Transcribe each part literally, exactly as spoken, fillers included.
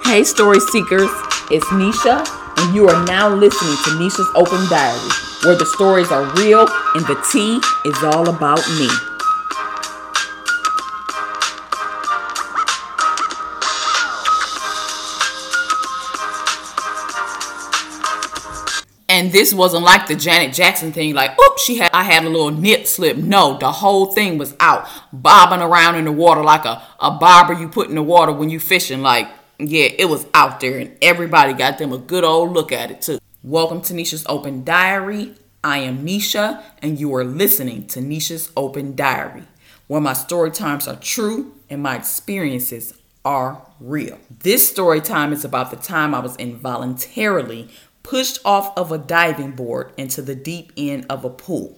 Hey Story Seekers, it's Nisha, and you are now listening to Nisha's Open Diary, where the stories are real and the tea is all about me. And this wasn't like the Janet Jackson thing, like, oops, she had I had a little nip slip. No, the whole thing was out, bobbing around in the water like a, a bobber you put in the water when you fishing. Like, yeah, it was out there, and everybody got them a good old look at it, too. Welcome to Nisha's Open Diary. I am Nisha, and you are listening to Nisha's Open Diary, where my story times are true and my experiences are real. This story time is about the time I was involuntarily pushed off of a diving board into the deep end of a pool.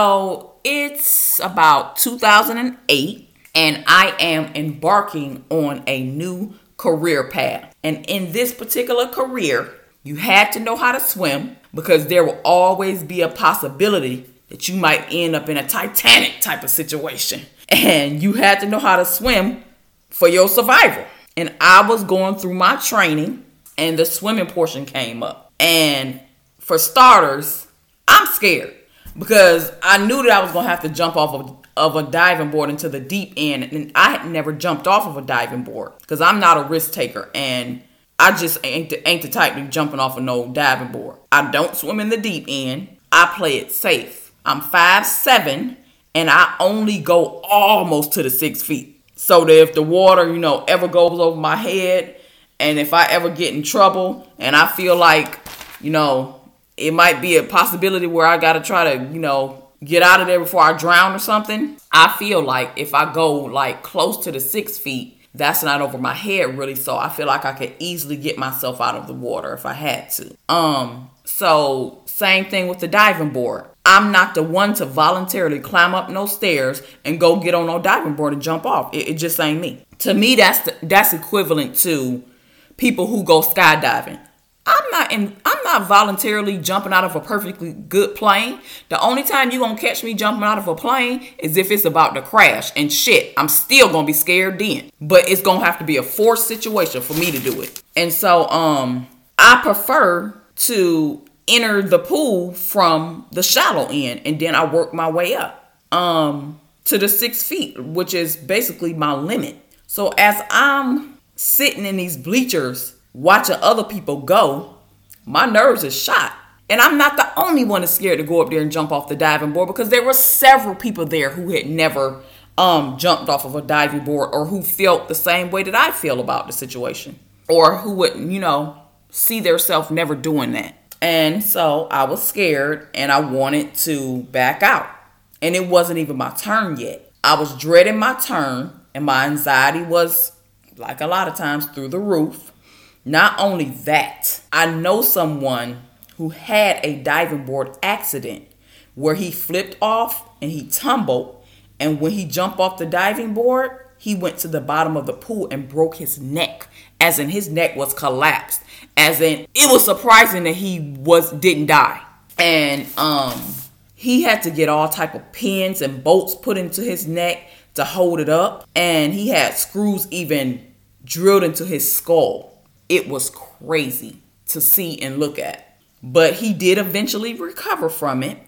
So it's about two thousand eight, and I am embarking on a new career path. And in this particular career, you had to know how to swim, because there will always be a possibility that you might end up in a Titanic type of situation. And you had to know how to swim for your survival. And I was going through my training, and the swimming portion came up. And for starters, I'm scared because I knew that I was going to have to jump off of, of a diving board into the deep end. And I had never jumped off of a diving board because I'm not a risk taker. And I just ain't the, ain't the type to be jumping off of no diving board. I don't swim in the deep end. I play it safe. I'm five seven, and I only go almost to the six feet. So that if the water, you know, ever goes over my head, and if I ever get in trouble and I feel like, you know, it might be a possibility where I got to try to, you know, get out of there before I drown or something, I feel like if I go like close to the six feet, that's not over my head really. So I feel like I could easily get myself out of the water if I had to. Um, so same thing with the diving board. I'm not the one to voluntarily climb up no stairs and go get on no diving board and jump off. It, it just ain't me. To me, that's the, that's equivalent to people who go skydiving. I'm not in, I'm not voluntarily jumping out of a perfectly good plane. The only time you gonna catch me jumping out of a plane is if it's about to crash. And shit, I'm still gonna be scared then. But it's gonna have to be a forced situation for me to do it. And so um, I prefer to enter the pool from the shallow end, and then I work my way up um, to the six feet, which is basically my limit. So as I'm sitting in these bleachers watching other people go, my nerves are shot. And I'm not the only one that's scared to go up there and jump off the diving board, because there were several people there who had never um, jumped off of a diving board, or who felt the same way that I feel about the situation, or who would, you know, see themselves never doing that. And so I was scared and I wanted to back out. And it wasn't even my turn yet. I was dreading my turn, and my anxiety was, like a lot of times, through the roof. Not only that, I know someone who had a diving board accident where he flipped off and he tumbled. And when he jumped off the diving board, he went to the bottom of the pool and broke his neck. As in, his neck was collapsed. As in, it was surprising that he was didn't die. And um, he had to get all type of pins and bolts put into his neck to hold it up. And he had screws even drilled into his skull. It was crazy to see and look at. But he did eventually recover from it.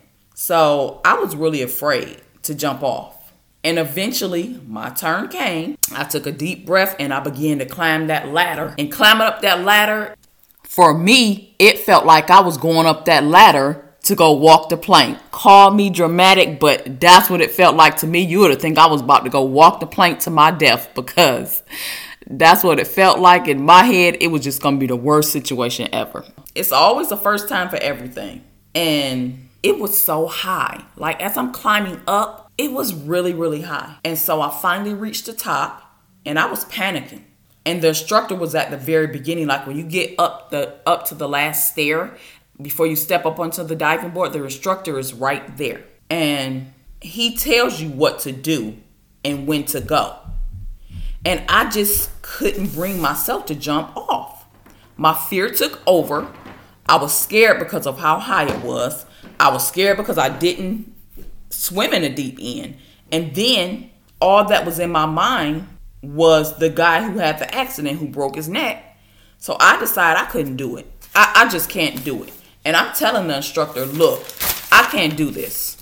So I was really afraid to jump off. And eventually my turn came. I took a deep breath and I began to climb that ladder. And climbing up that ladder, for me, it felt like I was going up that ladder to go walk the plank. Call me dramatic, but that's what it felt like to me. You would have think I was about to go walk the plank to my death, because that's what it felt like. In my head, it was just going to be the worst situation ever. It's always the first time for everything. And it was so high. Like, as I'm climbing up, it was really, really high. And so I finally reached the top, and I was panicking. And the instructor was at the very beginning. Like, when you get up the up to the last stair, before you step up onto the diving board, the instructor is right there. And he tells you what to do and when to go. And I just couldn't bring myself to jump off. My fear took over. I was scared because of how high it was. I was scared because I didn't swim in the deep end. And then all that was in my mind was the guy who had the accident, who broke his neck. So I decided I couldn't do it. I, I just can't do it. And I'm telling the instructor, look, I can't do this.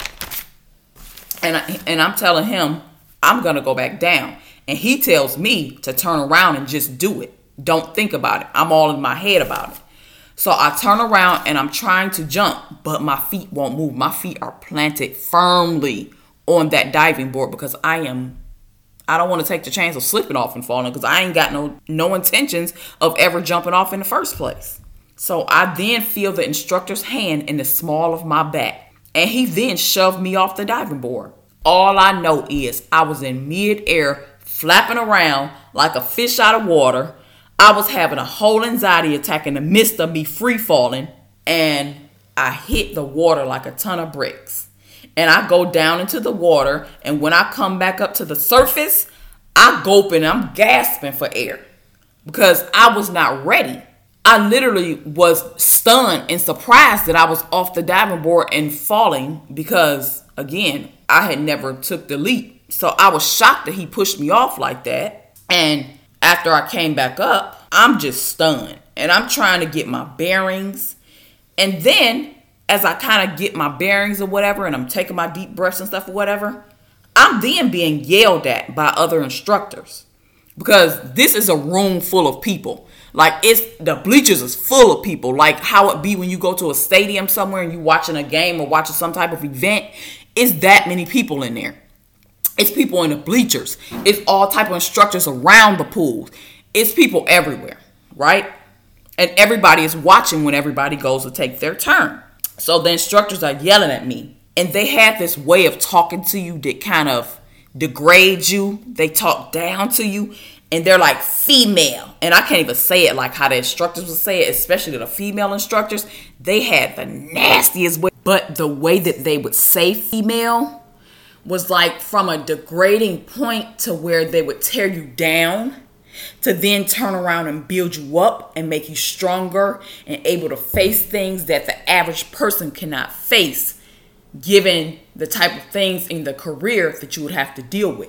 And, I, and I'm telling him, I'm going to go back down. And he tells me to turn around and just do it. Don't think about it. I'm all in my head about it. So I turn around and I'm trying to jump, but my feet won't move. My feet are planted firmly on that diving board because I am, I don't want to take the chance of slipping off and falling because I ain't got no, no intentions of ever jumping off in the first place. So I then feel the instructor's hand in the small of my back, and he then shoved me off the diving board. All I know is I was in midair, flapping around like a fish out of water. I was having a whole anxiety attack in the midst of me free falling, and I hit the water like a ton of bricks. And I go down into the water, and when I come back up to the surface, I gulp and I'm gasping for air because I was not ready. I literally was stunned and surprised that I was off the diving board and falling because, again, I had never took the leap. So I was shocked that he pushed me off like that. And after I came back up, I'm just stunned. And I'm trying to get my bearings. And then, as I kind of get my bearings or whatever, and I'm taking my deep breaths and stuff or whatever, I'm then being yelled at by other instructors. Because this is a room full of people. Like, it's the bleachers is full of people. Like how it be when you go to a stadium somewhere and you watching a game or watching some type of event. It's that many people in there. It's people in the bleachers. It's all type of instructors around the pools. It's people everywhere, right? And everybody is watching when everybody goes to take their turn. So the instructors are yelling at me. And they have this way of talking to you that kind of degrades you. They talk down to you. And they're like female. And I can't even say it like how the instructors would say it, especially the female instructors. They had the nastiest way. But the way that they would say female was like from a degrading point to where they would tear you down to then turn around and build you up and make you stronger and able to face things that the average person cannot face, given the type of things in the career that you would have to deal with.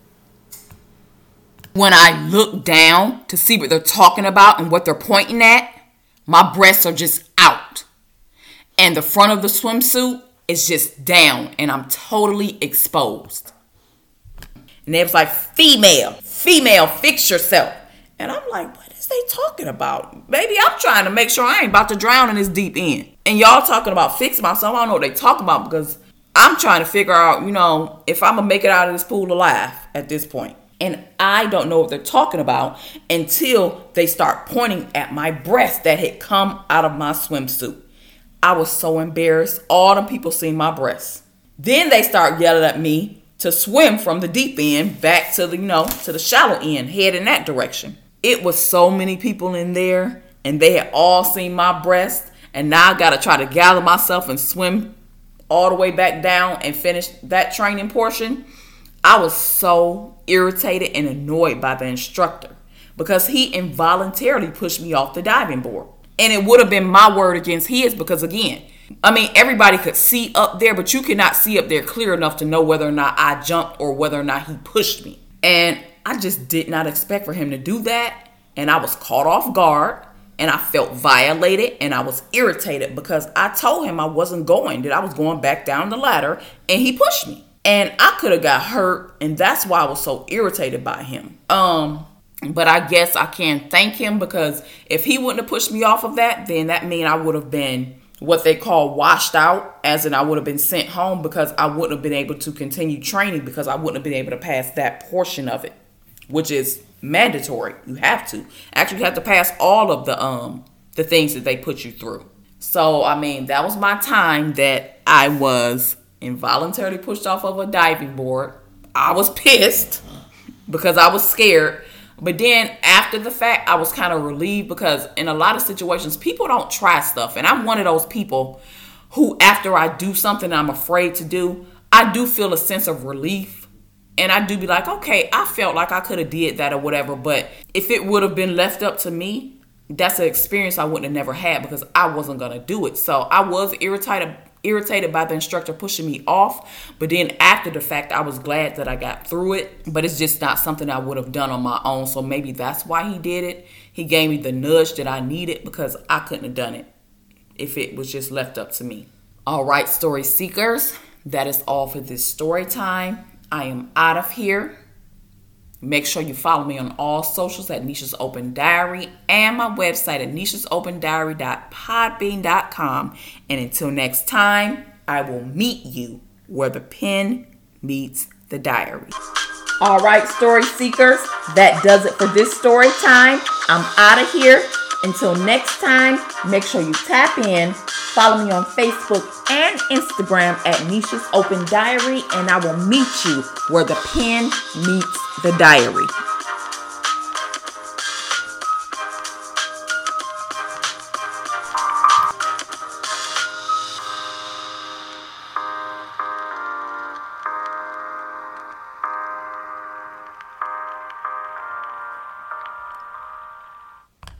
When I look down to see what they're talking about and what they're pointing at, my breasts are just out. And the front of the swimsuit is just down and I'm totally exposed. And they was like, female, female, fix yourself. And I'm like, what is they talking about? Baby, I'm trying to make sure I ain't about to drown in this deep end. And y'all talking about fix myself. I don't know what they talking about because I'm trying to figure out, you know, if I'm going to make it out of this pool alive at this point. And I don't know what they're talking about until they start pointing at my breast that had come out of my swimsuit. I was so embarrassed. All the people seen my breasts. Then they start yelling at me to swim from the deep end back to the, you know, to the shallow end, head in that direction. It was so many people in there and they had all seen my breasts. And now I got to try to gather myself and swim all the way back down and finish that training portion. I was so irritated and annoyed by the instructor because he involuntarily pushed me off the diving board. And it would have been my word against his because, again, I mean, everybody could see up there, but you could not see up there clear enough to know whether or not I jumped or whether or not he pushed me. And I just did not expect for him to do that. And I was caught off guard and I felt violated and I was irritated because I told him I wasn't going, that I was going back down the ladder and he pushed me. And I could have got hurt, and that's why I was so irritated by him. Um, but I guess I can thank him because if he wouldn't have pushed me off of that, then that means I would have been what they call washed out, as in I would have been sent home because I wouldn't have been able to continue training because I wouldn't have been able to pass that portion of it, which is mandatory. You have to. Actually, you have to pass all of the um the things that they put you through. So, I mean, that was my time that I was involuntarily pushed off of a diving board. I was pissed because I was scared. But then after the fact, I was kind of relieved because in a lot of situations, people don't try stuff. And I'm one of those people who, after I do something I'm afraid to do, I do feel a sense of relief. And I do be like, okay, I felt like I could have did that or whatever. But if it would have been left up to me, that's an experience I wouldn't have never had because I wasn't going to do it. So I was irritated irritated by the instructor pushing me off. But then after the fact, I was glad that I got through it. But it's just not something I would have done on my own. So maybe that's why he did it. He gave me the nudge that I needed because I couldn't have done it if it was just left up to me. All right, story seekers, that is all for this story time. I am out of here. Make sure you follow me on all socials at Nisha's Open Diary and my website at nishas open diary dot podbean dot com. And until next time, I will meet you where the pen meets the diary. All right, story seekers, that does it for this story time. I'm out of here. Until next time, make sure you tap in, follow me on Facebook and Instagram at Nisha's Open Diary, and I will meet you where the pen meets the diary.